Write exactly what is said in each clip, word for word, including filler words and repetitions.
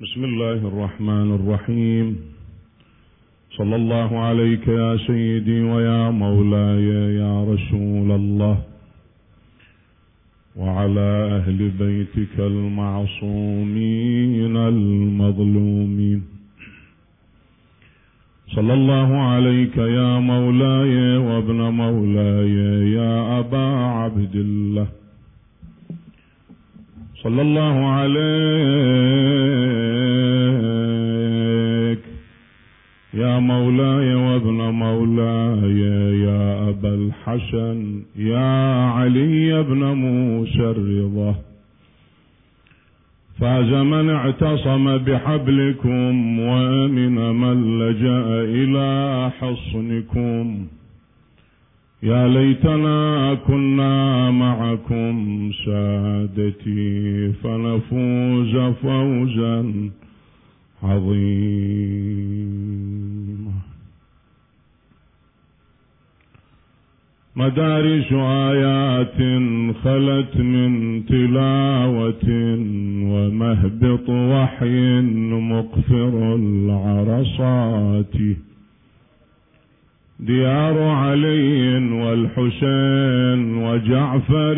بسم الله الرحمن الرحيم. صلى الله عليك يا سيدي ويا مولاي يا رسول الله، وعلى أهل بيتك المعصومين المظلومين. صلى الله عليك يا مولاي وابن مولاي يا أبا عبد الله. صلى الله عليك يا مولاي وابن مولاي يا أبا الحسن يا علي بن موسى الرضا. فاز من اعتصم بحبلكم وامن من لجأ إلى حصنكم. يا ليتنا كنا معكم سادتي فنفوز فوزا عظيما. مدارس آيات خلت من تلاوة ومهبط وحي مقفر العرصات. ديار علي والحسين وجعفر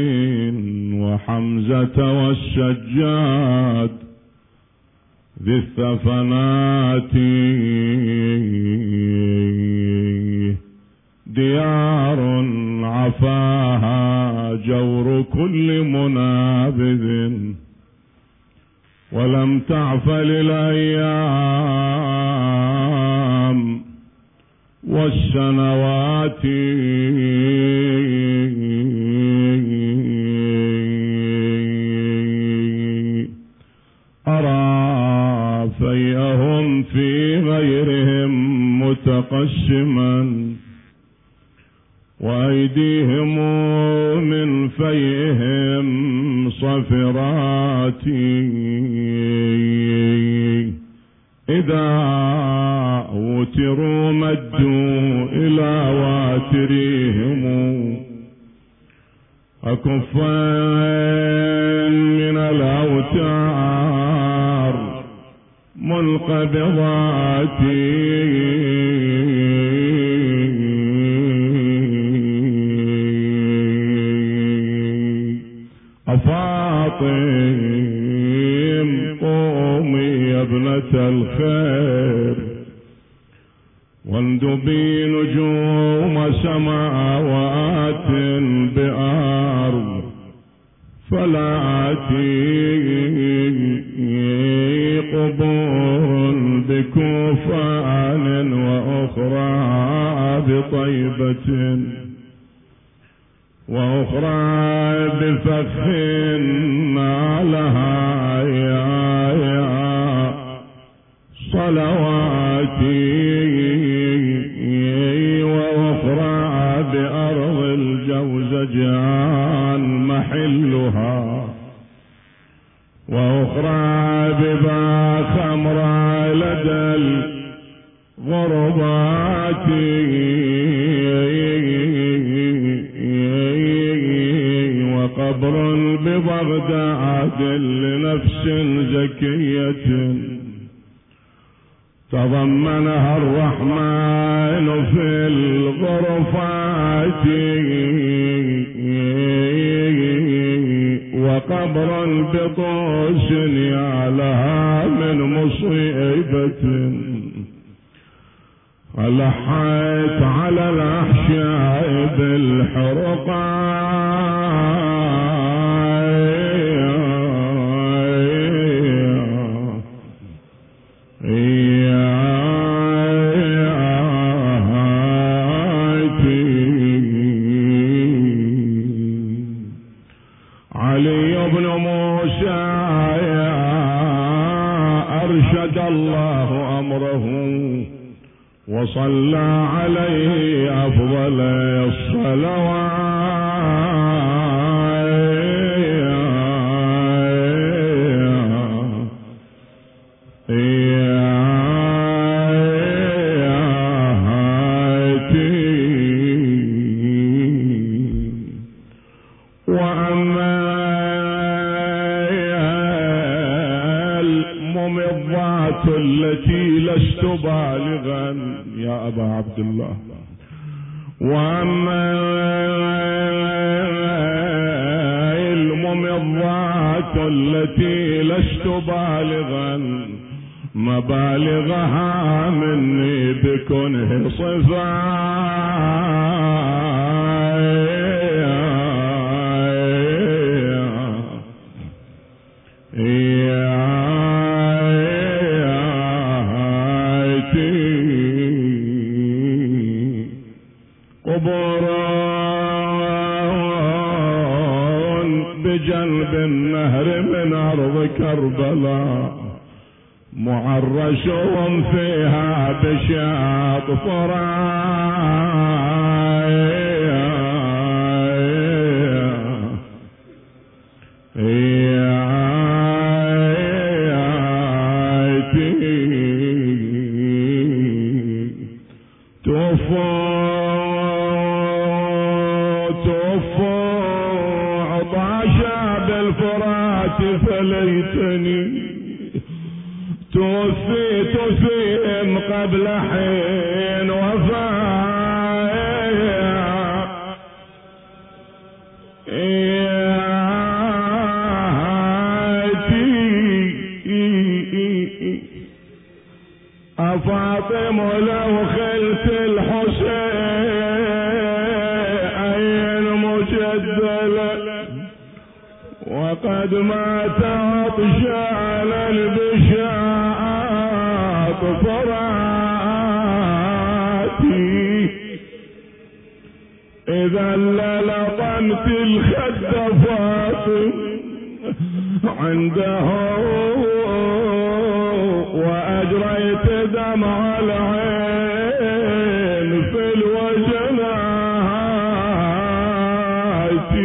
وحمزة والسجاد ذي الثفنات. ديار عفاها جور كل منابذ ولم تعف للأيام والسنوات. أرى فيئهم في غيرهم متقسما وأيديهم من فيئهم صفرات. إذا وتروا مدوا إلى واتريهم أكفين من الأوتار منقبضات. أفاطم قومي يا ابنة الخير واندبي نجوم سماوات بأرض فلاتي قبور بكوفان وأخرى بطيبة وأخرى بفخ لها يا يا صلواتي. وأخرى بأرض الجوزجان محلها وأخرى ببا خمرى لدى الغربات. وقبر ببغداد لنفس زكية تضمنها الرحمن في الغرفات. وقبر بطوس يا لها من مصيبة ألحت على الأحشاء بالحرقات. علي بن موسى أرشد الله أمره وصلى عليه أفضل الصلوات. وأما الممضات التي لست بالغا يا أبا عبد الله، وأما الممضات التي لست بالغا مبالغها مني بكنه صفاي بجنب النهر من أرض كربلاء معرشهم فيها بشاط فراي فليتني توفيت فيهم قبل حين وفاي أفاطم لو خلت الحسين مجدلا وقد مات عطشان البشاط فراتي إذا للقمت الخد فاطم عنده وأجريت دمع العين في الوجنات.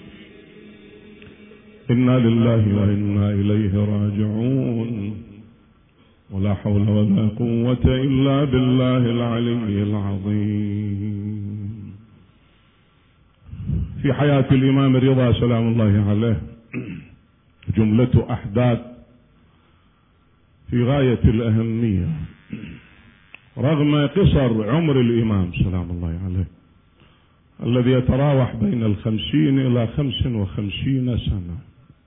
إنا لله وإنا إليه راجعون، ولا حول ولا قوة إلا بالله العلي العظيم. في حياة الإمام الرضا سلام الله عليه جملة أحداث في غاية الأهمية رغم قصر عمر الإمام سلام الله عليه الذي يتراوح بين الخمسين إلى خمس وخمسين سنة،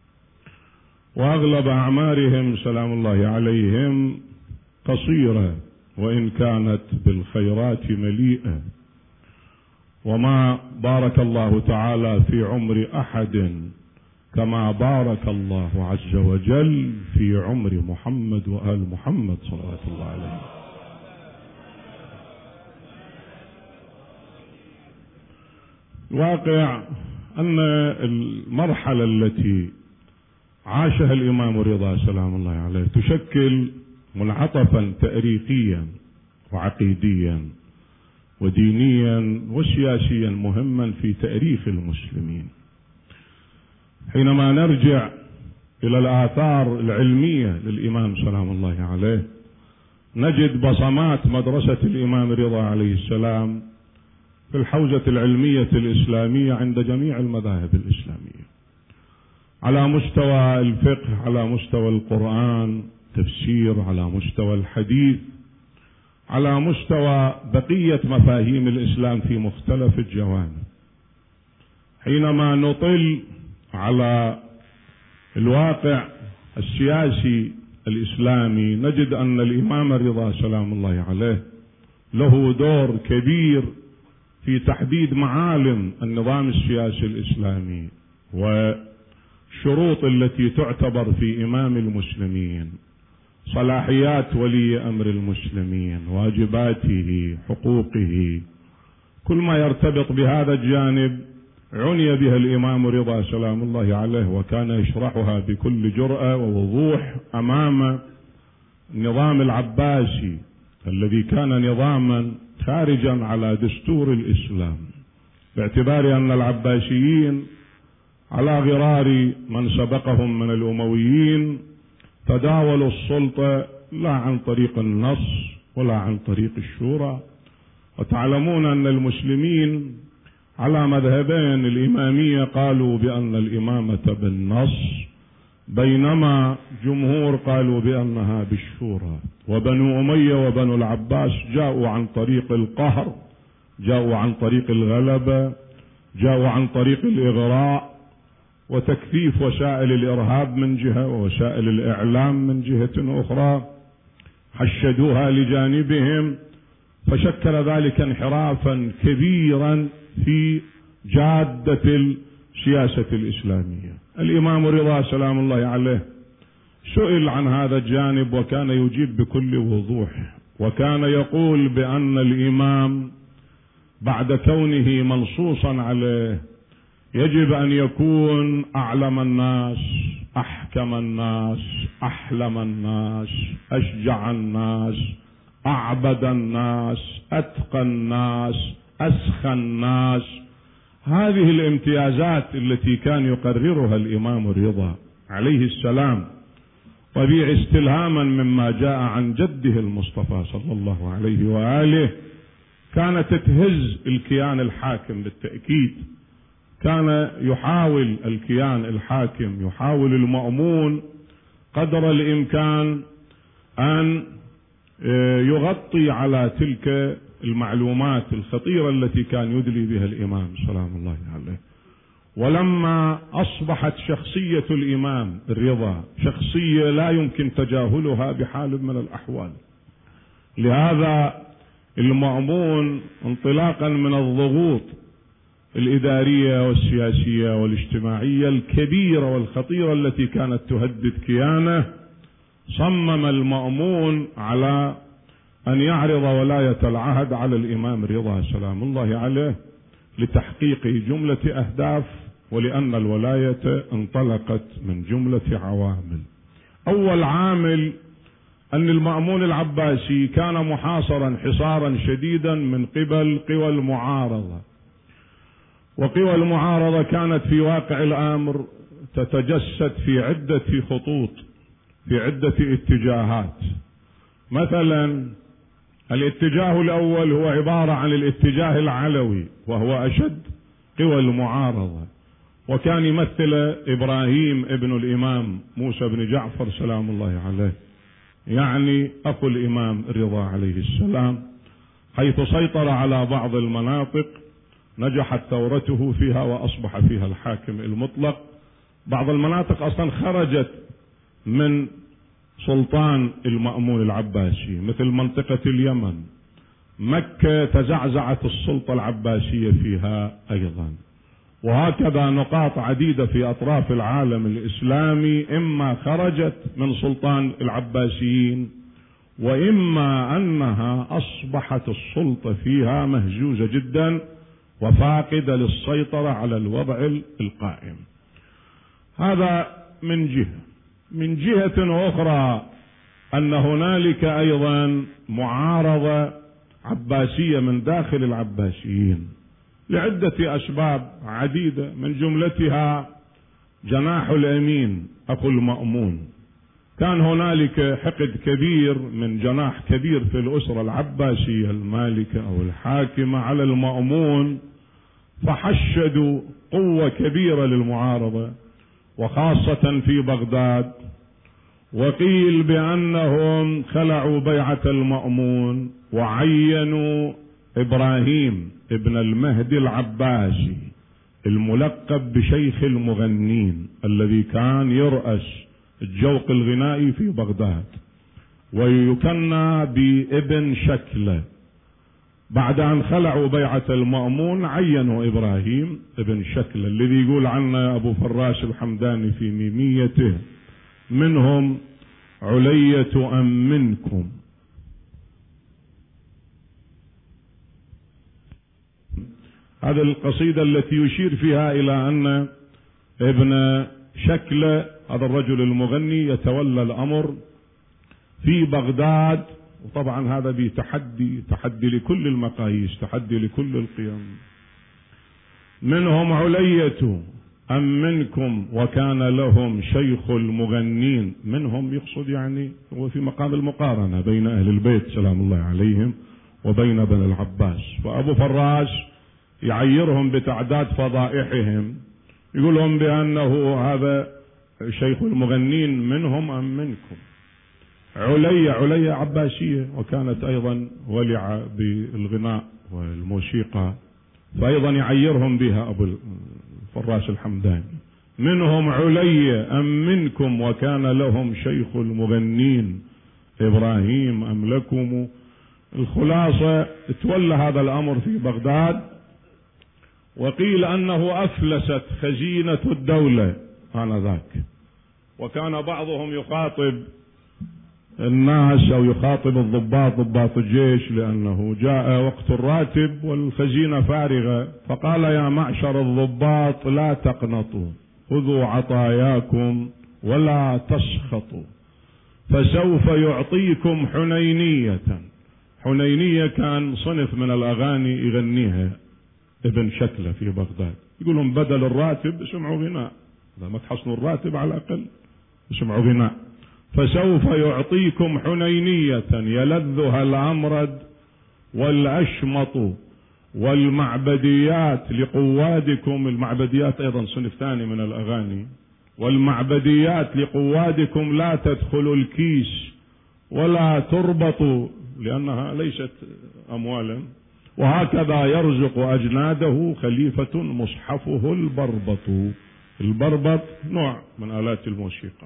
وأغلب أعمارهم سلام الله عليهم قصيرة وإن كانت بالخيرات مليئة، وما بارك الله تعالى في عمر أحد كما بارك الله عز وجل في عمر محمد وآل محمد صلوات الله عليه. الواقع أن المرحلة التي عاشها الإمام الرضا سلام الله عليه تشكل منعطفا تاريخيا وعقيديا ودينيا وسياسيا مهما في تاريخ المسلمين. حينما نرجع إلى الآثار العلمية للإمام سلام الله عليه نجد بصمات مدرسة الإمام الرضا عليه السلام في الحوزة العلمية الإسلامية عند جميع المذاهب الإسلامية، على مستوى الفقه، على مستوى القرآن، تفسير، على مستوى الحديث، على مستوى بقية مفاهيم الإسلام في مختلف الجوانب. حينما نطل على الواقع السياسي الإسلامي نجد أن الإمام الرضا سلام الله عليه له دور كبير في تحديد معالم النظام السياسي الإسلامي والشروط التي تعتبر في إمام المسلمين، صلاحيات ولي أمر المسلمين، واجباته، حقوقه، كل ما يرتبط بهذا الجانب عني بها الإمام رضا سلام الله عليه، وكان يشرحها بكل جرأة ووضوح أمام النظام العباسي الذي كان نظاما خارجا على دستور الإسلام، باعتبار أن العباسيين على غرار من سبقهم من الأمويين تداولوا السلطة لا عن طريق النص ولا عن طريق الشورى. وتعلمون أن المسلمين على مذهبين، الإمامية قالوا بأن الإمامة بالنص بينما جمهور قالوا بأنها بالشورى. وبنو أمية وبنو العباس جاءوا عن طريق القهر، جاءوا عن طريق الغلبة، جاءوا عن طريق الإغراء وتكثيف وسائل الإرهاب من جهة ووسائل الإعلام من جهة أخرى، حشدوها لجانبهم، فشكل ذلك انحرافا كبيرا في جادة السياسة الإسلامية. الإمام رضا سلام الله عليه سئل عن هذا الجانب وكان يجيب بكل وضوح، وكان يقول بأن الإمام بعد كونه منصوصا عليه يجب أن يكون أعلم الناس، أحكم الناس، أحلم الناس، أشجع الناس، أعبد الناس، أتقى الناس، أسخى الناس. هذه الامتيازات التي كان يقررها الإمام الرضا عليه السلام طبيعي استلهاما مما جاء عن جده المصطفى صلى الله عليه وآله، كانت تهز الكيان الحاكم بالتأكيد. كان يحاول الكيان الحاكم، يحاول المأمون قدر الإمكان أن يغطي على تلك المعلومات الخطيرة التي كان يدلي بها الإمام سلام الله عليه. ولما أصبحت شخصية الإمام الرضا شخصية لا يمكن تجاهلها بحال من الأحوال، لهذا المأمون انطلاقا من الضغوط الإدارية والسياسية والاجتماعية الكبيرة والخطيرة التي كانت تهدد كيانه، صمم المأمون على أن يعرض ولاية العهد على الإمام رضا سلام الله عليه لتحقيق جملة أهداف، ولأن الولاية انطلقت من جملة عوامل. أول عامل أن المأمون العباسي كان محاصرا حصارا شديدا من قبل قوى المعارضة، وقوى المعارضة كانت في واقع الأمر تتجسد في عدة خطوط، في عدة اتجاهات. مثلا الاتجاه الأول هو عبارة عن الاتجاه العلوي، وهو أشد قوى المعارضة، وكان يمثل إبراهيم ابن الإمام موسى بن جعفر سلام الله عليه، يعني أخو الإمام الرضا عليه السلام، حيث سيطر على بعض المناطق نجحت ثورته فيها وأصبح فيها الحاكم المطلق. بعض المناطق أصلا خرجت من سلطان المأمون العباسي مثل منطقة اليمن، مكة تزعزعت السلطة العباسية فيها أيضا، وهكذا نقاط عديدة في أطراف العالم الإسلامي إما خرجت من سلطان العباسيين وإما أنها أصبحت السلطة فيها مهزوزة جدا وفاقدة للسيطرة على الوضع القائم. هذا من جهة. من جهة أخرى أن هنالك أيضا معارضة عباسية من داخل العباسيين لعدة أسباب عديدة، من جملتها جناح الأمين أخو المأمون. كان هنالك حقد كبير من جناح كبير في الأسرة العباسية المالكة أو الحاكمة على المأمون، فحشدوا قوة كبيرة للمعارضة وخاصة في بغداد، وقيل بأنهم خلعوا بيعة المأمون وعينوا إبراهيم ابن المهدي العباسي الملقب بشيخ المغنين الذي كان يرأس الجوق الغنائي في بغداد ويكنى بابن شكلة. بعد أن خلعوا بيعة المأمون عينوا إبراهيم ابن شكلة الذي يقول عنه أبو فراس الحمداني في ميميته: منهم علية أم منكم. هذه القصيدة التي يشير فيها إلى أن ابن شكلة هذا الرجل المغني يتولى الأمر في بغداد، وطبعا هذا بتحدي تحدي لكل المقاييس، تحدي لكل القيم. منهم علية أم منكم وكان لهم شيخ المغنين. منهم يقصد يعني هو في مقام المقارنة بين أهل البيت سلام الله عليهم وبين بني العباس، فأبو فراس يعيرهم بتعداد فضائحهم، يقولهم بأنه هذا شيخ المغنين منهم أم منكم؟ علي علي عباسية، وكانت أيضا ولعة بالغناء والموسيقى، فأيضا يعيرهم بها أبو الفراش الحمداني. منهم علي أم منكم وكان لهم شيخ المغنين إبراهيم أم لكم؟ الخلاصة تولى هذا الأمر في بغداد، وقيل أنه أفلست خزينة الدولة آنذاك، وكان بعضهم يخاطب الناس أو يخاطب الضباط ضباط الجيش لأنه جاء وقت الراتب والخزينة فارغة، فقال يا معشر الضباط لا تقنطوا، خذوا عطاياكم ولا تسخطوا، فسوف يعطيكم حنينية. حنينية كان صنف من الأغاني يغنيها ابن شكلة في بغداد، يقولون بدل الراتب اسمعوا غناء، إذا ما تحصلوا الراتب على الأقل اسمعوا غناء. فسوف يعطيكم حنينية يلذها الأمرد والأشمط والمعبديات لقوادكم. المعبديات أيضا صنف ثاني من الأغاني. والمعبديات لقوادكم لا تدخلوا الكيس ولا تربطوا لأنها ليست أموالا، وهكذا يرزق أجناده خليفة مصحفه البربط. البربط نوع من آلات الموسيقى.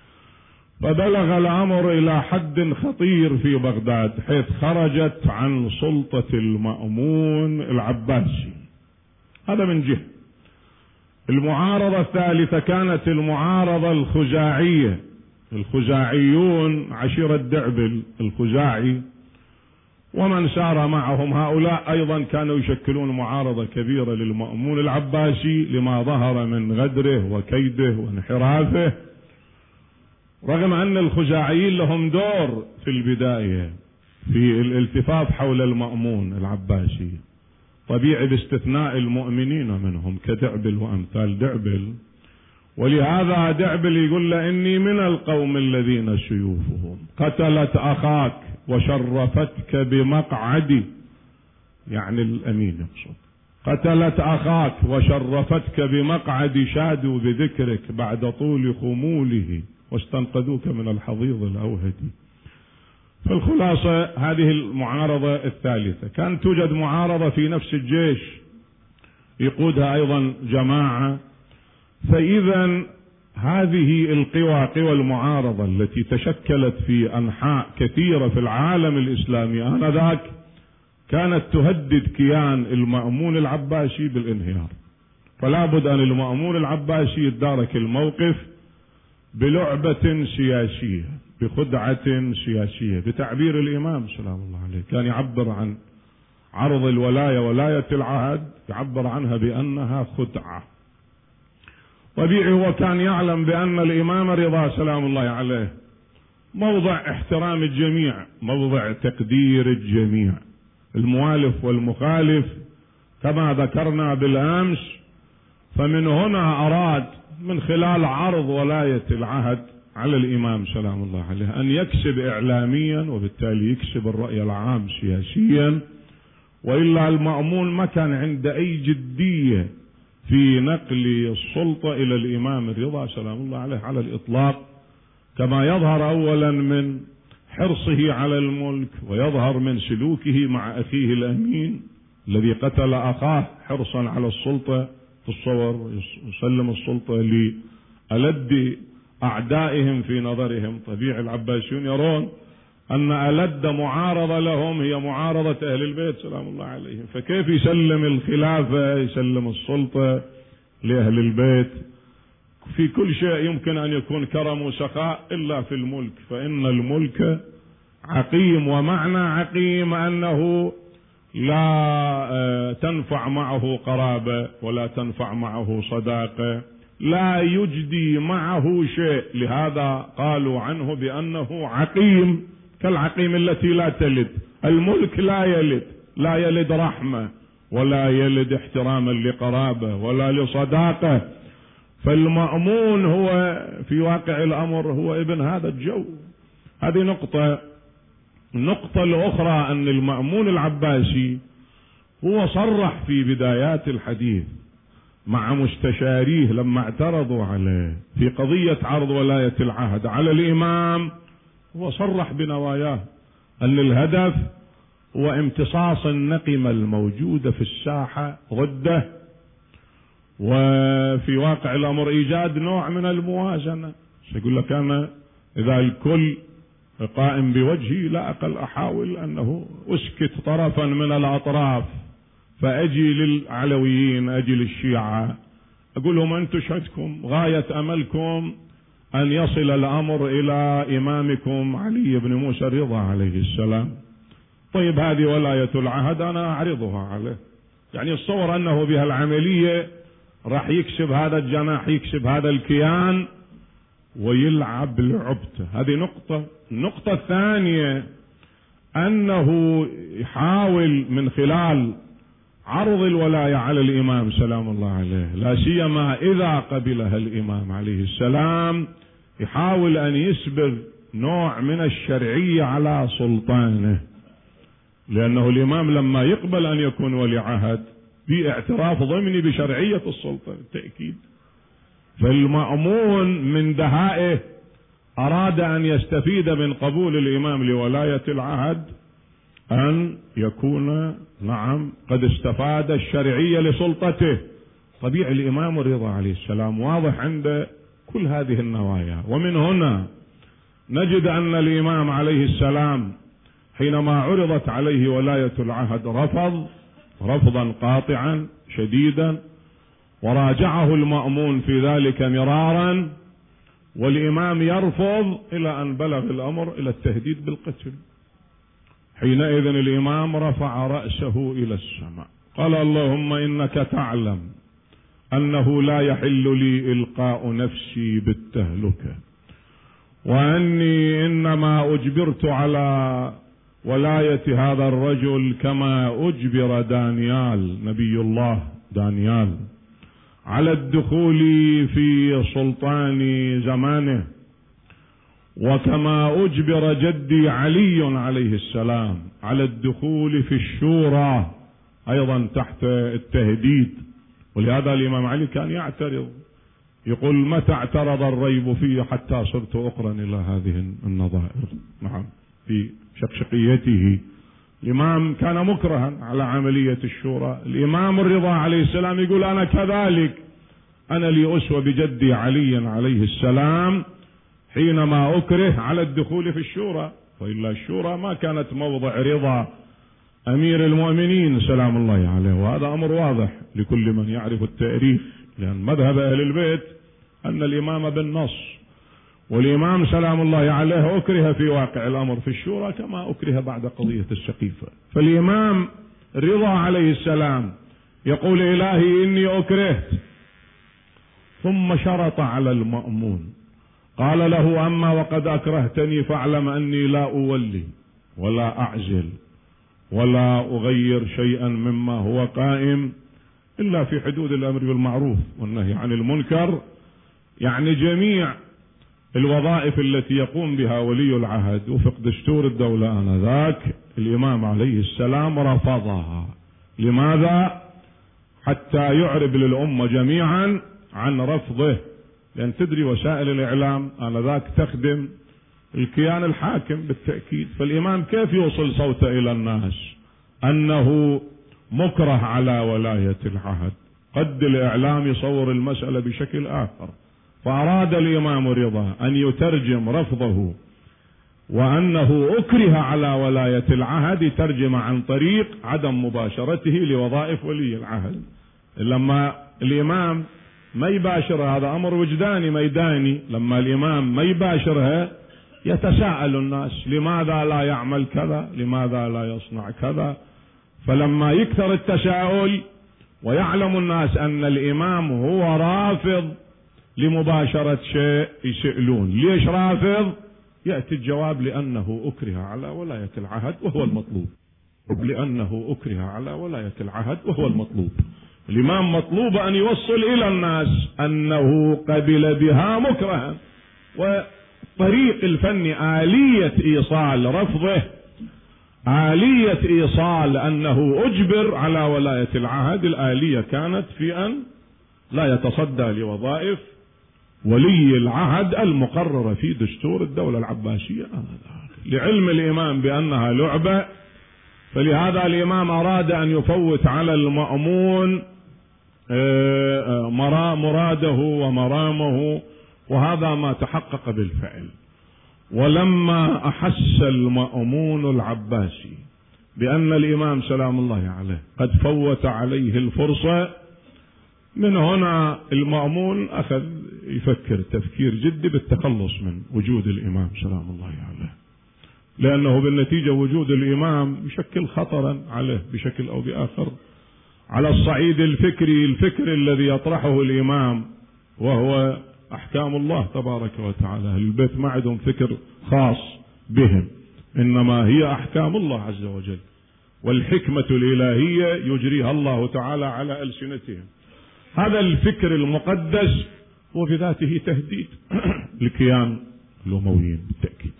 فبلغ الأمر إلى حد خطير في بغداد، حيث خرجت عن سلطة المأمون العباسي. هذا من جهة. المعارضة الثالثة كانت المعارضة الخزاعية. الخزاعيون عشيرة دعبل الخزاعي ومن سار معهم، هؤلاء أيضا كانوا يشكلون معارضة كبيرة للمأمون العباسي لما ظهر من غدره وكيده وانحرافه، رغم أن الخزاعيين لهم دور في البداية في الالتفاف حول المأمون العباسي، طبيعي باستثناء المؤمنين منهم كدعبل وأمثال دعبل. ولهذا دعبل يقول له إني من القوم الذين سيوفهم قتلت أخاك وشرفتك بمقعدي، يعني الأمين يقصد، قتلت أخاك وشرفتك بمقعد شادوا بذكرك بعد طول خموله واستنقذوك من الحضيض الأوهدي. فالخلاصة هذه المعارضة الثالثة. كان توجد معارضة في نفس الجيش يقودها أيضا جماعة. فإذا هذه القوى، قوى المعارضة التي تشكلت في أنحاء كثيرة في العالم الإسلامي آنذاك، كانت تهدد كيان المأمون العباسي بالانهيار. فلا بد أن المأمون العباسي يتدارك الموقف بلعبة سياسية، بخدعة سياسية. بتعبير الإمام سلام الله عليه كان يعبر عن عرض الولاية، ولاية العهد، يعبر عنها بأنها خدعة. طبيعي هو كان يعلم بأن الإمام رضا سلام الله عليه موضع احترام الجميع، موضع تقدير الجميع، الموالف والمخالف كما ذكرنا بالأمس. فمن هنا أراد من خلال عرض ولاية العهد على الإمام سلام الله عليه أن يكسب إعلاميا، وبالتالي يكسب الرأي العام سياسيا. وإلا المأمون ما كان عنده أي جدية في نقل السلطة إلى الإمام الرضا سلام الله عليه على الإطلاق، كما يظهر أولا من حرصه على الملك، ويظهر من سلوكه مع أخيه الأمين الذي قتل أخاه حرصا على السلطة. تصور يسلم السلطة لألد أعدائهم في نظرهم. طبيعي العباسيون يرون أن ألد معارضة لهم هي معارضة أهل البيت سلام الله عليهم، فكيف يسلم الخلافة، يسلم السلطة لأهل البيت؟ في كل شيء يمكن أن يكون كرم وسخاء إلا في الملك، فإن الملك عقيم. ومعنى عقيم أنه لا تنفع معه قرابة ولا تنفع معه صداقة، لا يجدي معه شيء. لهذا قالوا عنه بأنه عقيم، كالعقيم التي لا تلد. الملك لا يلد، لا يلد رحمة ولا يلد احتراما لقرابة ولا لصداقة. فالمأمون هو في واقع الأمر هو ابن هذا الجو. هذه نقطة. النقطة الأخرى أن المأمون العباسي هو صرح في بدايات الحديث مع مستشاريه لما اعترضوا عليه في قضية عرض ولاية العهد على الإمام، هو صرح بنواياه أن الهدف هو امتصاص النقمة الموجودة في الساحة ضده، وفي واقع الأمر إيجاد نوع من الموازنة. يقول لك أنا إذا الكل قائم بوجهي لا أقل أحاول أنه أسكت طرفا من الأطراف، فأجي للعلويين أجي للشيعة أقول لهم أنتم شهدكم غاية أملكم أن يصل الأمر إلى إمامكم علي بن موسى الرضا عليه السلام، طيب هذه ولاية العهد أنا أعرضها عليه. يعني الصور أنه بها العملية راح يكسب هذا الجناح يكسب هذا الكيان ويلعب لعبته. هذه نقطة. النقطة الثانية أنه يحاول من خلال عرض الولاية على الإمام سلام الله عليه، لا سيما إذا قبلها الإمام عليه السلام، يحاول أن يسبغ نوع من الشرعية على سلطانه، لأنه الإمام لما يقبل أن يكون ولي عهد في اعتراف ضمني بشرعية السلطة بالتأكيد. فالمأمون من دهائه أراد أن يستفيد من قبول الإمام لولاية العهد أن يكون نعم قد استفاد الشرعية لسلطته. طبيعي الإمام الرضا عليه السلام واضح عند كل هذه النوايا. ومن هنا نجد أن الإمام عليه السلام حينما عرضت عليه ولاية العهد رفض رفضا قاطعا شديدا، وراجعه المأمون في ذلك مرارا، والإمام يرفض إلى أن بلغ الأمر إلى التهديد بالقتل. حينئذ الإمام رفع رأسه إلى السماء قال اللهم إنك تعلم أنه لا يحل لي إلقاء نفسي بالتهلكة، وأني إنما أجبرت على ولاية هذا الرجل كما أجبر دانيال نبي الله دانيال على الدخول في سلطان زمانه، وكما أجبر جدي علي عليه السلام على الدخول في الشورى أيضا تحت التهديد. ولهذا الإمام علي كان يعترض يقول متى اعترض الريب فيه حتى صرت أقرن إلى هذه النظائر. نعم في شقشقيته الإمام كان مكرها على عملية الشورى. الإمام الرضا عليه السلام يقول أنا كذلك، أنا لي أسوة بجدي علي عليه السلام حينما أكره على الدخول في الشورى، وإلا الشورى ما كانت موضع رضا أمير المؤمنين سلام الله عليه. وهذا أمر واضح لكل من يعرف التاريخ، لأن مذهب أهل البيت أن الإمام بالنص، والإمام سلام الله عليه أكره في واقع الأمر في الشورى كما أكره بعد قضية السقيفة. فالإمام الرضا عليه السلام يقول إلهي إني أكرهت، ثم شرط على المأمون قال له أما وقد أكرهتني فاعلم أني لا أولي ولا أعزل ولا أغير شيئا مما هو قائم إلا في حدود الأمر بالمعروف والنهي عن المنكر. يعني جميع الوظائف التي يقوم بها ولي العهد وفق دستور الدولة آنذاك الإمام عليه السلام رفضها. لماذا؟ حتى يعرب للأمة جميعا عن رفضه، لأن تدري وسائل الإعلام آنذاك تخدم الكيان الحاكم بالتأكيد. فالإمام كيف يوصل صوته إلى الناس أنه مكره على ولاية العهد؟ قد الإعلام يصور المسألة بشكل آخر. فأراد الإمام الرضا أن يترجم رفضه وأنه أكره على ولاية العهد ترجم عن طريق عدم مباشرته لوظائف ولي العهد. لما الإمام ما يباشر هذا أمر وجداني ميداني، لما الإمام ما يباشرها يتساءل الناس لماذا لا يعمل كذا، لماذا لا يصنع كذا. فلما يكثر التساؤل ويعلم الناس أن الإمام هو رافض لمباشرة شيء يسألون ليش رافض، يأتي الجواب لأنه أكره على ولاية العهد وهو المطلوب، لأنه أكره على ولاية العهد وهو المطلوب. الإمام مطلوب أن يوصل إلى الناس أنه قبل بها مكرها، وطريق الفن آلية إيصال رفضه، آلية إيصال أنه أجبر على ولاية العهد، الآلية كانت في أن لا يتصدى لوظائف ولي العهد المقررة في دستور الدولة العباسية. لعلم الإمام بأنها لعبة، فلهذا الإمام أراد أن يفوت على المأمون مراده ومرامه، وهذا ما تحقق بالفعل. ولما أحس المأمون العباسي بأن الإمام سلام الله عليه قد فوت عليه الفرصة، من هنا المأمون أخذ يفكر تفكير جدي بالتخلص من وجود الإمام سلام الله عليه، لأنه بالنتيجة وجود الإمام يشكل خطرا عليه بشكل أو بآخر. على الصعيد الفكري، الفكر الذي يطرحه الإمام وهو أحكام الله تبارك وتعالى، البيت ما عندهم فكر خاص بهم، إنما هي أحكام الله عز وجل والحكمة الإلهية يجريها الله تعالى على ألسنتهم. هذا الفكر المقدس وفي ذاته تهديد لكيان الأمويين بالتأكيد.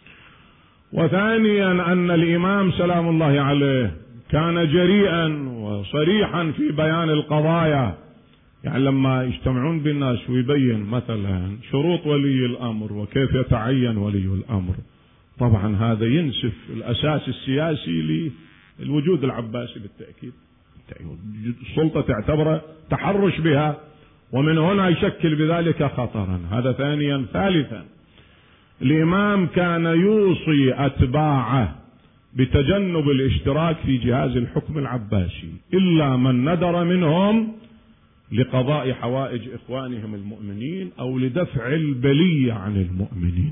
وثانيا أن الإمام سلام الله عليه كان جريئا وصريحا في بيان القضايا، يعني لما يجتمعون بالناس ويبين مثلا شروط ولي الأمر وكيف يتعين ولي الأمر، طبعا هذا ينسف الأساس السياسي للوجود العباسي بالتأكيد. السلطة تعتبره تحرش بها، ومن هنا يشكل بذلك خطرا. هذا ثانيا. ثالثا، الإمام كان يوصي أتباعه بتجنب الاشتراك في جهاز الحكم العباسي إلا من ندر منهم لقضاء حوائج إخوانهم المؤمنين أو لدفع البلية عن المؤمنين.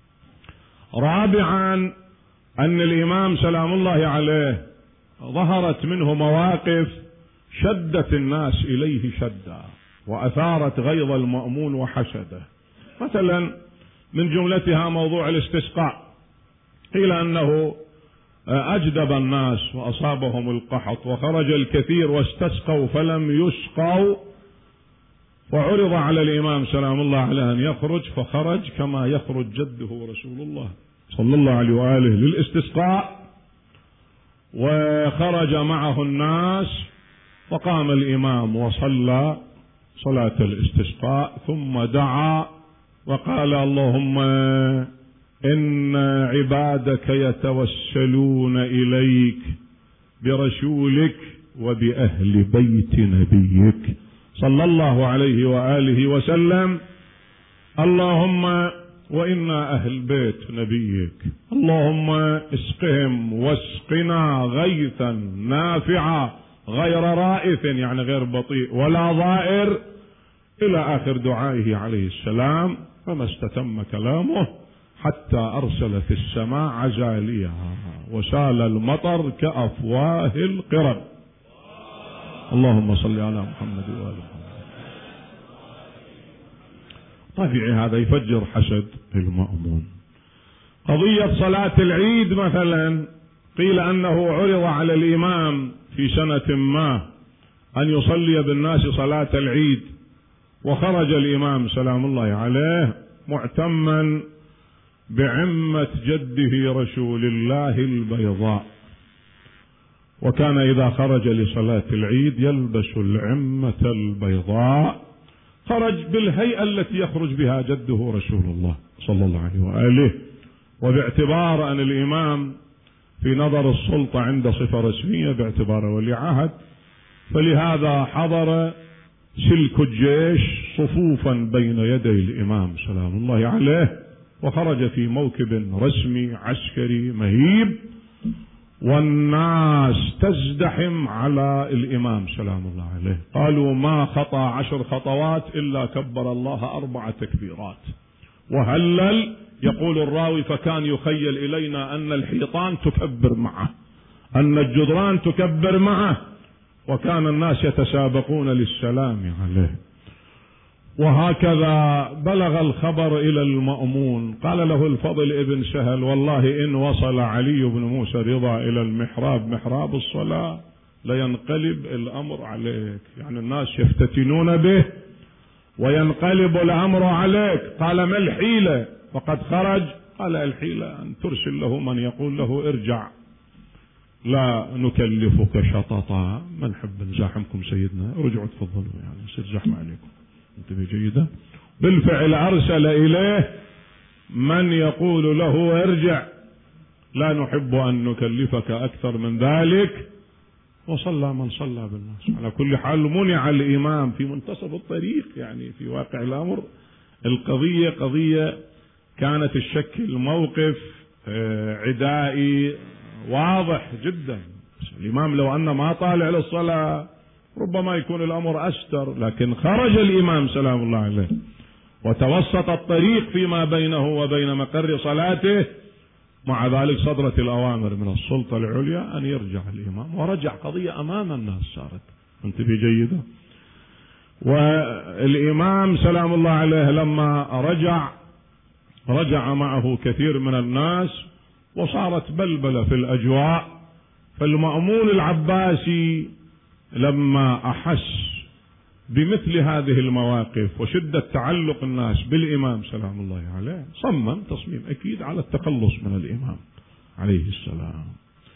رابعا، أن الإمام سلام الله عليه ظهرت منه مواقف شدت الناس إليه شدا وأثارت غيظ المأمون وحشده. مثلا من جملتها موضوع الاستسقاء، قيل أنه أجدب الناس وأصابهم القحط وخرج الكثير واستسقوا فلم يسقوا، وعرض على الإمام سلام الله عليه أن يخرج، فخرج كما يخرج جده رسول الله صلى الله عليه وآله للاستسقاء، وخرج معه الناس، فقام الإمام وصلى صلاة الاستسقاء ثم دعا وقال: اللهم إن عبادك يتوسلون إليك برسولك وبأهل بيت نبيك صلى الله عليه وآله وسلم، اللهم وإنا أهل بيت نبيك، اللهم اسقهم واسقنا غيثا نافعا غير رائث، يعني غير بطيء ولا ضائر، إلى آخر دعائه عليه السلام. فما استتم كلامه حتى أرسل في السماء عزاليها وسال المطر كأفواه القرب. اللهم صل على محمد وآل محمد. طبيعي هذا يفجر حسد المأمون. قضية صلاة العيد مثلا، قيل أنه عرض على الإمام في سنة ما أن يصلي بالناس صلاة العيد، وخرج الإمام سلام الله عليه معتما بعمة جده رسول الله البيضاء، وكان إذا خرج لصلاة العيد يلبس العمة البيضاء، خرج بالهيئة التي يخرج بها جده رسول الله صلى الله عليه وآله. وباعتبار أن الإمام في نظر السلطة عنده صفة رسمية باعتباره ولي عهد، فلهذا حضر سلك الجيش صفوفا بين يدي الإمام سلام الله عليه، وخرج في موكب رسمي عسكري مهيب، والناس تزدحم على الإمام سلام الله عليه. قالوا ما خطى عشر خطوات إلا كبر الله أربع تكبيرات وهلل. يقول الراوي: فكان يخيل إلينا أن الحيطان تكبر معه، أن الجدران تكبر معه، وكان الناس يتسابقون للسلام عليه. وهكذا بلغ الخبر إلى المأمون، قال له الفضل ابن سهل: والله إن وصل علي بن موسى رضا إلى المحراب، محراب الصلاة، لينقلب الأمر عليك، يعني الناس يفتتنون به وينقلب الأمر عليك. قال: ما الحيلة؟ فقد خرج. قال: الحيلة أن ترسل له من يقول له ارجع لا نكلفك شططا، ما نحب نزاحمكم سيدنا، رجعوا تفضلوا يعني يصير زحمة عليكم. انتبه جيدا. بالفعل أرسل إليه من يقول له ارجع، لا نحب أن نكلفك أكثر من ذلك. وصلى من صلى بالناس. على كل حال منع الإمام في منتصف الطريق، يعني في واقع الأمر القضية قضية كانت تشكل موقف عدائي واضح جدا. الإمام لو أنه ما طالع للصلاة ربما يكون الأمر أستر، لكن خرج الإمام سلام الله عليه وتوسط الطريق فيما بينه وبين مقر صلاته، مع ذلك صدرت الأوامر من السلطة العليا أن يرجع الإمام، ورجع قضية أمام الناس صارت. انتبه جيدا. والإمام سلام الله عليه لما رجع رجع معه كثير من الناس، وصارت بلبلة في الأجواء. فالمأمون العباسي لما أحس بمثل هذه المواقف وشدة تعلق الناس بالإمام سلام الله عليه صمم تصميم أكيد على التخلص من الإمام عليه السلام.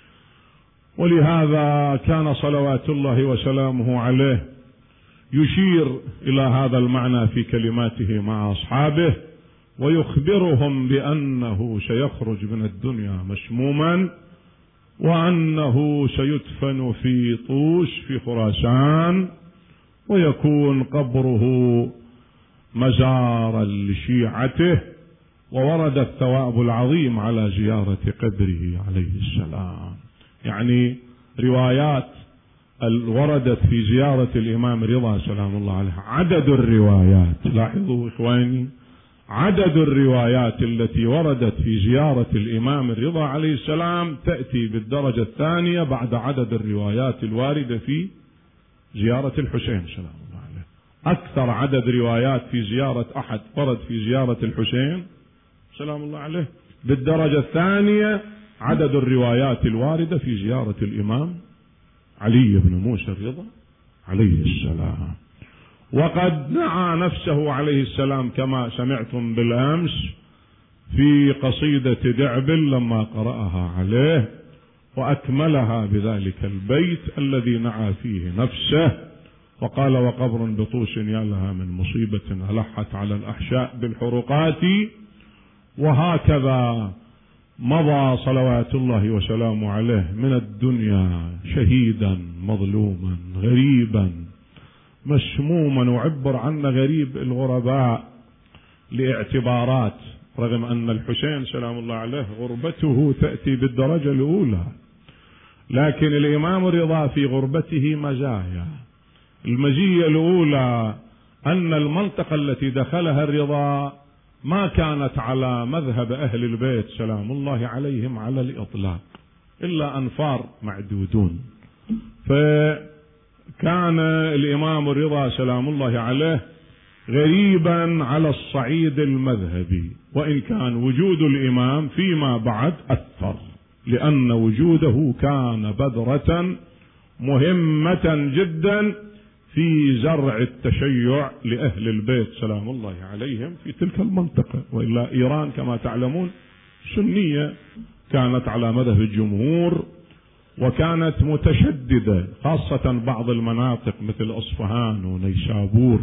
ولهذا كان صلوات الله وسلامه عليه يشير إلى هذا المعنى في كلماته مع أصحابه، ويخبرهم بأنه سيخرج من الدنيا مسموما، وأنه سيدفن في طوس في خراسان، ويكون قبره مزارا لشيعته، وورد الثواب العظيم على زيارة قبره عليه السلام. يعني روايات وردت في زيارة الإمام رضا سلام الله عليه، عدد الروايات، لاحظوا إخواني، عدد الروايات التي وردت في زيارة الإمام الرضا عليه السلام تأتي بالدرجة الثانية بعد عدد الروايات الواردة في زيارة الحسين سلام الله عليه. أكثر عدد روايات في زيارة أحد ورد في زيارة الحسين سلام الله عليه، بالدرجة الثانية عدد الروايات الواردة في زيارة الإمام علي بن موسى الرضا عليه السلام. وقد دعا نفسه عليه السلام كما سمعتم بالأمس في قصيدة دعبل لما قرأها عليه، وأكملها بذلك البيت الذي نعى فيه نفسه، وقال: وقبر بطوس يا لها من مصيبة ألحت على الأحشاء بالحرقات. وهكذا مضى صلوات الله وسلامه عليه من الدنيا شهيدا مظلوما غريبا مسموما، وعبر عنه غريب الغرباء لاعتبارات، رغم أن الحسين سلام الله عليه غربته تأتي بالدرجة الأولى، لكن الإمام الرضا في غربته مزايا. المزية الأولى أن المنطقة التي دخلها الرضا ما كانت على مذهب أهل البيت سلام الله عليهم على الإطلاق، إلا أنفار معدودون. فكان الإمام الرضا سلام الله عليه غريبا على الصعيد المذهبي، وإن كان وجود الإمام فيما بعد أثر، لأن وجوده كان بذرة مهمة جدا في زرع التشيع لأهل البيت سلام الله عليهم في تلك المنطقة. وإلا إيران كما تعلمون سنية، كانت على مذهب الجمهور، وكانت متشددة، خاصة بعض المناطق مثل أصفهان ونيسابور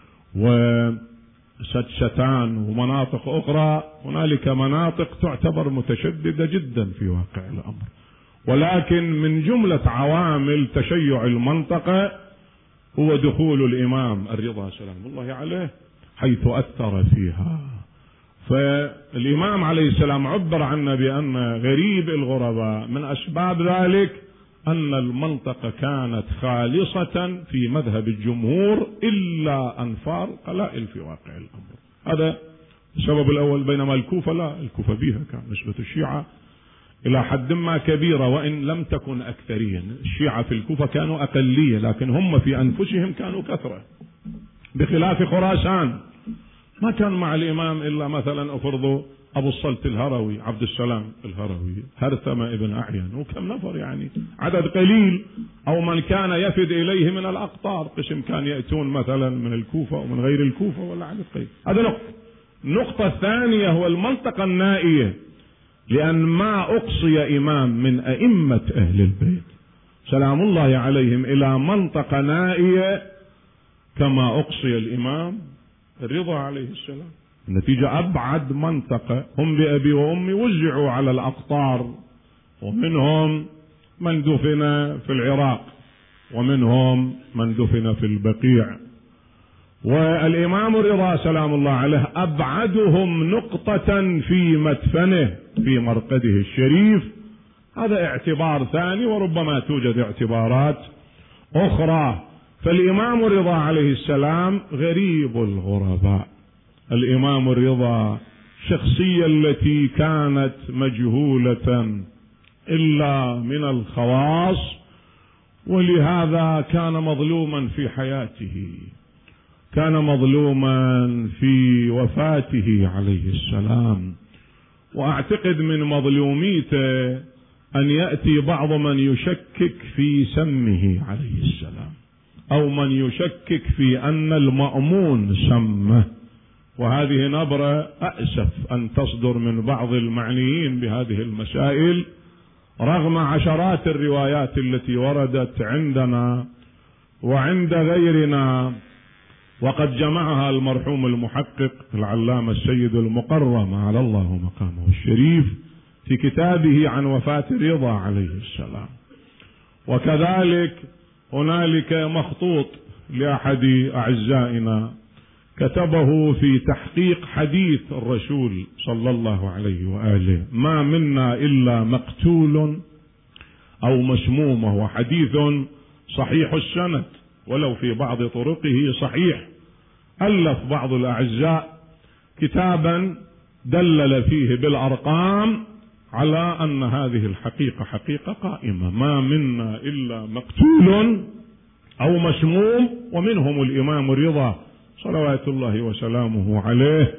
وسدستان ومناطق أخرى. هنالك مناطق تعتبر متشددة جدا في واقع الأمر، ولكن من جملة عوامل تشيع المنطقة هو دخول الإمام الرضا سلام الله عليه حيث أثر فيها. فالإمام عليه السلام عبر عنه بأن غريب الغرباء، من أسباب ذلك أن المنطقة كانت خالصة في مذهب الجمهور إلا أنفار قلائل في واقع الأمر. هذا السبب الأول. بينما الكوفة لا، الكوفة بها كان نسبة الشيعة إلى حد ما كبيرة، وإن لم تكن أكثريا. الشيعة في الكوفة كانوا أقلية، لكن هم في أنفسهم كانوا كثرة، بخلاف خراسان ما كان مع الإمام إلا مثلا أفرضوا أبو الصلت الهروي، عبد السلام الهروي، هرثمة ابن أعين، وكم نفر يعني، عدد قليل، أو من كان يفد إليه من الأقطار، قسم كان يأتون مثلا من الكوفة ومن غير الكوفة، ولا عدد قليل. هذا نقطة. النقطة الثانية هو المنطقة النائية. لأن ما أقصي إمام من أئمة أهل البيت سلام الله عليهم إلى منطقة نائية كما أقصي الإمام الرضا عليه السلام. النتيجة أبعد منطقة هم بأبي وأمي وزعوا على الأقطار، ومنهم من دفن في العراق ومنهم من دفن في البقيع، والإمام الرضا سلام الله عليه أبعدهم نقطة في مدفنه في مرقده الشريف. هذا اعتبار ثاني، وربما توجد اعتبارات أخرى. فالإمام الرضا عليه السلام غريب الغرباء. الإمام الرضا الشخصية التي كانت مجهولة إلا من الخواص، ولهذا كان مظلوما في حياته، كان مظلوما في وفاته عليه السلام. وأعتقد من مظلوميته أن يأتي بعض من يشكك في سمه عليه السلام، أو من يشكك في أن المأمون سمه، وهذه نبرة أسف أن تصدر من بعض المعنيين بهذه المسائل رغم عشرات الروايات التي وردت عندنا وعند غيرنا، وقد جمعها المرحوم المحقق العلامة السيد المقرم على الله مقامه الشريف في كتابه عن وفاة الرضا عليه السلام. وكذلك هنالك مخطوط لأحد أعزائنا كتبه في تحقيق حديث الرسول صلى الله عليه وآله: ما منا إلا مقتول أو مسموم. وهو حديث صحيح السند ولو في بعض طرقه صحيح. ألف بعض الأعزاء كتابا دلل فيه بالأرقام على أن هذه الحقيقة حقيقة قائمة: ما منا إلا مقتول أو مسموم، ومنهم الإمام الرضا صلوات الله وسلامه عليه.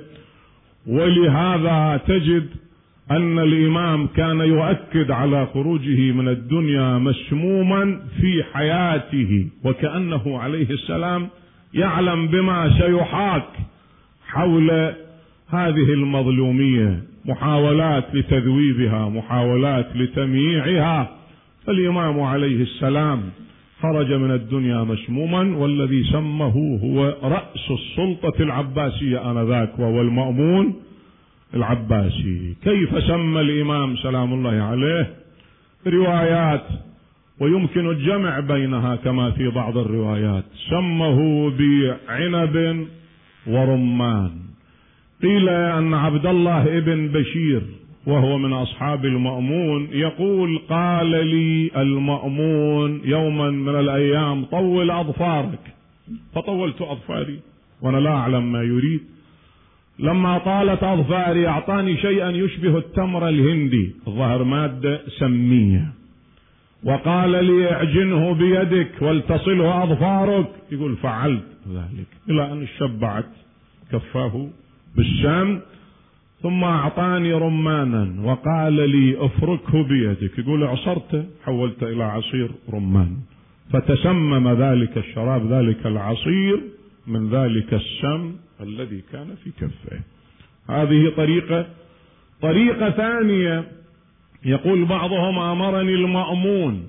ولهذا تجد أن الإمام كان يؤكد على خروجه من الدنيا مسموما في حياته، وكأنه عليه السلام يعلم بما سيحاك حول هذه المظلومية، محاولات لتذويبها، محاولات لتمييعها. فالإمام عليه السلام خرج من الدنيا مسموما، والذي سمه هو رأس السلطة العباسية آنذاك وهو المأمون العباسي. كيف سمى الإمام سلام الله عليه؟ روايات، ويمكن الجمع بينها كما في بعض الروايات. سمه بعنب ورمان. قيل أن عبد الله ابن بشير وهو من أصحاب المأمون يقول: قال لي المأمون يوما من الأيام: طول أظفارك، فطولت أظفاري وأنا لا أعلم ما يريد. لما طالت أظفاري أعطاني شيئا يشبه التمر الهندي، الظاهر مادة سمية، وقال لي: اعجنه بيدك ولتصله أظفارك. يقول: فعلت ذلك إلى أن شبعت كفاه بالشام، ثم أعطاني رمانا وقال لي: افركه بيدك. يقول: عصرته حولت إلى عصير رمان، فتسمم ذلك الشراب، ذلك العصير، من ذلك السم الذي كان في كفه. هذه طريقة. طريقة ثانية يقول بعضهم: أمرني المأمون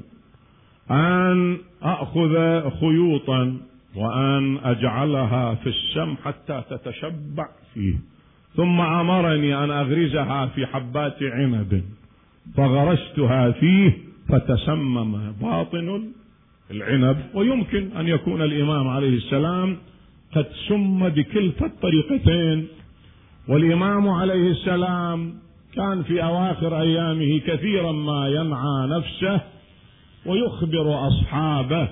أن أخذ خيوطا وأن أجعلها في السم حتى تتشبع فيه، ثم أمرني أن أغرزها في حبات عنب، فغرستها فيه فتسمم باطن العنب. ويمكن أن يكون الإمام عليه السلام قد سم بكلتا الطريقتين. والإمام عليه السلام كان في أواخر أيامه كثيرا ما ينعى نفسه ويخبر أصحابه،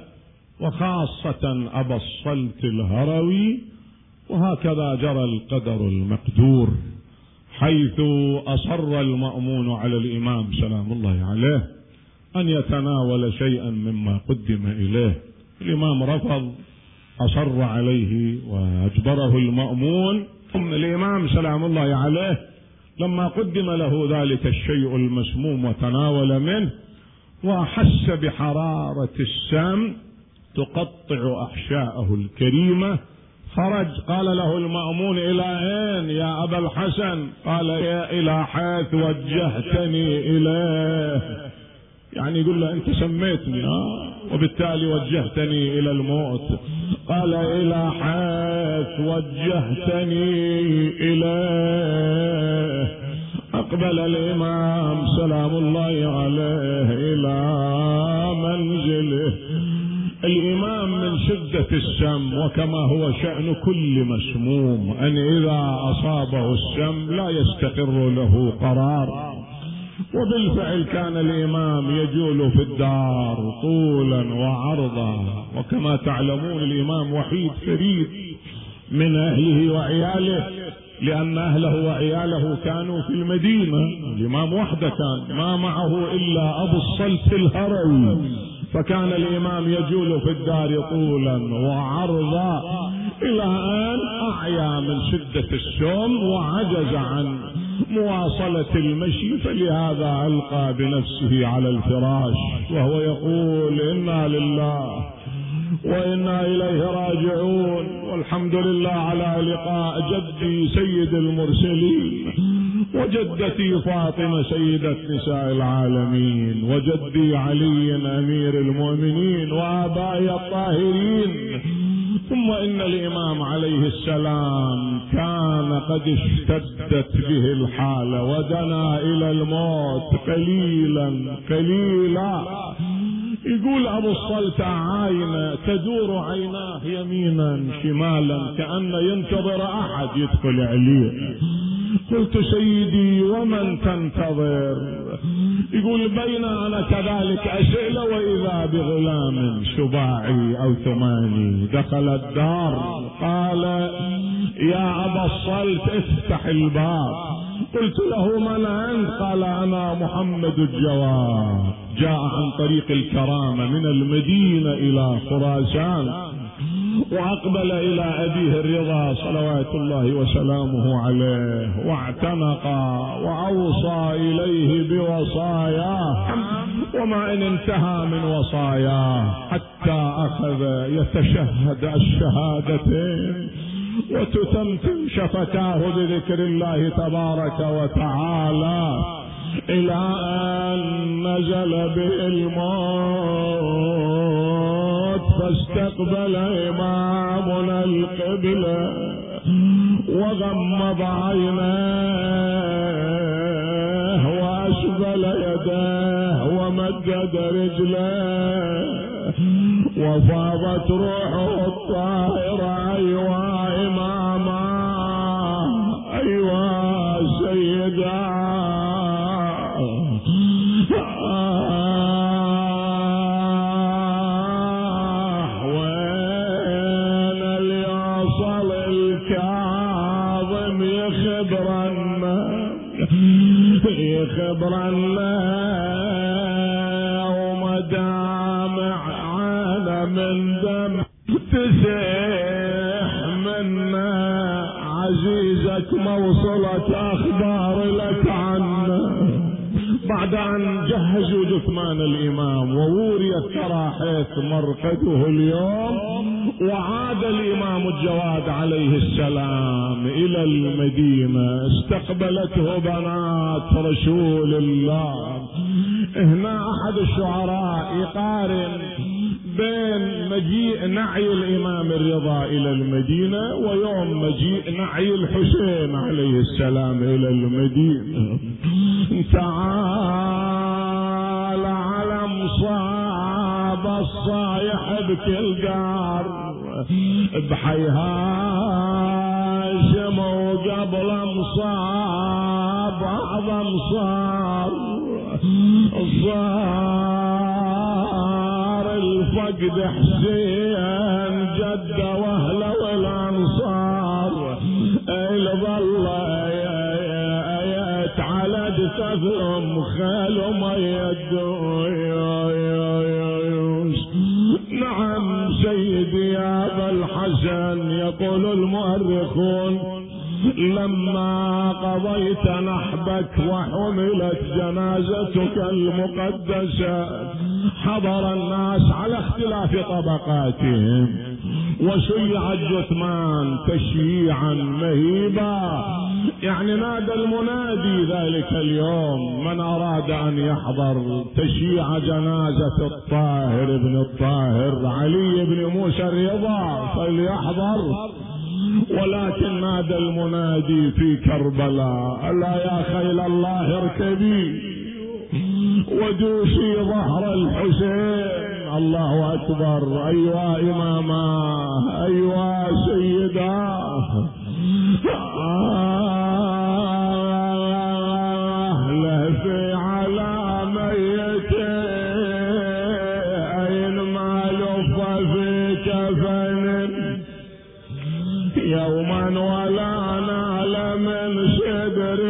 وخاصة أبا الصلت الهروي. وهكذا جرى القدر المقدور، حيث أصر المأمون على الإمام سلام الله عليه أن يتناول شيئا مما قدم إليه. الإمام رفض، أصر عليه وأجبره المأمون. ثم الإمام سلام الله عليه لما قدم له ذلك الشيء المسموم وتناول منه، وأحس بحرارة السام تقطع أحشاءه الكريمة، خرج. قال له المأمون: إلى أين يا أبا الحسن؟ قال: إلى حيث وجهتني إليه. يعني يقول له: أنت سميتني آه وبالتالي وجهتني إلى الموت. قال: إلى حيث وجهتني إليه. أقبل الإمام سلام الله عليه إلى منزله. الإمام من شدة السم، وكما هو شأن كل مسموم أن إذا أصابه السم لا يستقر له قرار. وبالفعل كان الإمام يجول في الدار طولا وعرضا، وكما تعلمون الإمام وحيد فريد من أهله وعياله، لأن أهله وعياله كانوا في المدينة. الإمام وحده كان، ما معه إلا أبو الصلت الهروي، فكان الإمام يجول في الدار طولا وعرضا إلى أن أعيا من شدة السم وعجز عن مواصلة المشي، فلهذا ألقى بنفسه على الفراش وهو يقول: إنا لله وإنا إليه راجعون، والحمد لله على لقاء جدي سيد المرسلين، وجدتي فاطمة سيدة نساء العالمين، وجدي علي أمير المؤمنين، وآبائي الطاهرين. ثم إن الإمام عليه السلام كان قد اشتدت به الحالة ودنا إلى الموت قليلا قليلا. يقول أبو الصلت: عاينة تدور عيناه يمينا شمالا كأن ينتظر أحد يدخل عليه. قلت: سيدي ومن تنتظر؟ يقول: بين أنا كذلك أسئل وإذا بغلام سباعي أو ثماني دخل الدار. قال: يا أبا الصلت افتح الباب. قلت له: من أنت؟ قال: أنا محمد الجواد، جاء عن طريق الكرامة من المدينة إلى خراسان، وأقبل إلى أبيه الرضا صلوات الله وسلامه عليه، واعتنق وأوصى إليه بوصاياه، وما إن انتهى من وصاياه حتى أخذ يتشهد الشهادتين وتتمتم شفتاه بذكر الله تبارك وتعالى، إلى أن نزل به الموت، فاستقبل إمامنا القبلة وغمض عينيه وأسبل يديه ومدد رجليه، وفاضت روحه الطاهرة: أيوا إماما، أيوا سيدا، وين اللي وصل الكاظم يخبرنا يخبرنا ومدامع عنا من دم تسيح منا، عزيزك موصلة أخبار لك عنا. بعد أن جهزوا جثمان الإمام ووريت ترى حيث مرقده اليوم، وعاد الإمام الجواد عليه السلام إلى المدينة. استقبلته بنات رسول الله. هنا أحد الشعراء يقارن بين مجيء نعي الإمام الرضا إلى المدينة ويوم مجيء نعي الحسين عليه السلام إلى المدينة. تعال على مصاب الصايح بكل دار، بحي هاشم وقبل مصاب أعظم صار، صار الفقد حسين جد واهله والانصار، الظل ايات على دثهم خيل وما يدوس. نعم سيدي يا ابا الحسن، يقول المؤرخون لما قضيت نحبك وحملت جنازتك المقدسة حضر الناس على اختلاف طبقاتهم وشيع الجثمان تشييعا مهيبا. يعني نادى المنادي ذلك اليوم من أراد أن يحضر تشييع جنازة الطاهر ابن الطاهر علي بن موسى الرضا فليحضر. ولكن نادى المنادي في كربلاء ألا يا خيل الله اركبي ودوسي ظهر الحسين. الله أكبر. أيوا إماما أيوا سيدا لهفي على ميتي أين ما لف في كفن يوما ولا نال من شدر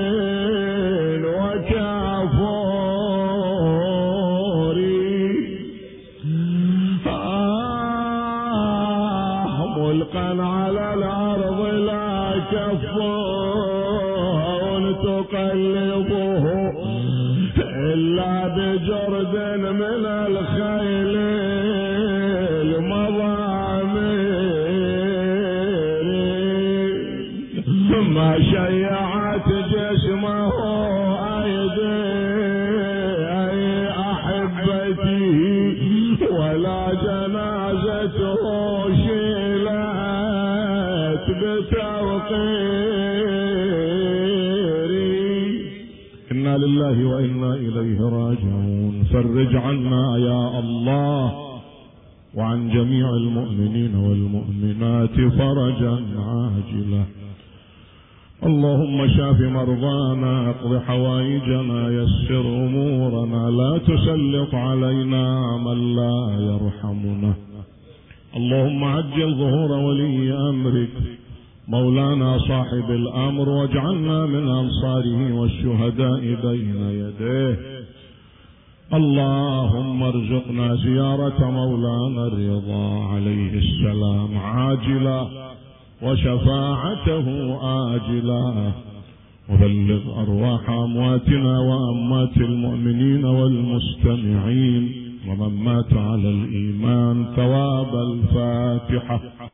على الأرض لا كفون تقلبه إلا بجرد من الخيل المضامير ما شيعت جسمه أيدي أي أحبتي ولا جنازته بتوقيري. إنا لله وإنا إليه راجعون. فرج عنا يا الله وعن جميع المؤمنين والمؤمنات فرجا عاجلا. اللهم شاف مرضانا اقض حوائجنا يسر أمورنا لا تسلط علينا من لا يرحمنا. اللهم عجل ظهور ولي أمرك مولانا صاحب الأمر واجعلنا من أنصاره والشهداء بين يديه. اللهم ارزقنا زيارة مولانا الرضا عليه السلام عاجلا وشفاعته آجلا وبلغ أرواح أمواتنا وأموات المؤمنين والمستمعين ومن مات على الإيمان ثواب الفاتحة.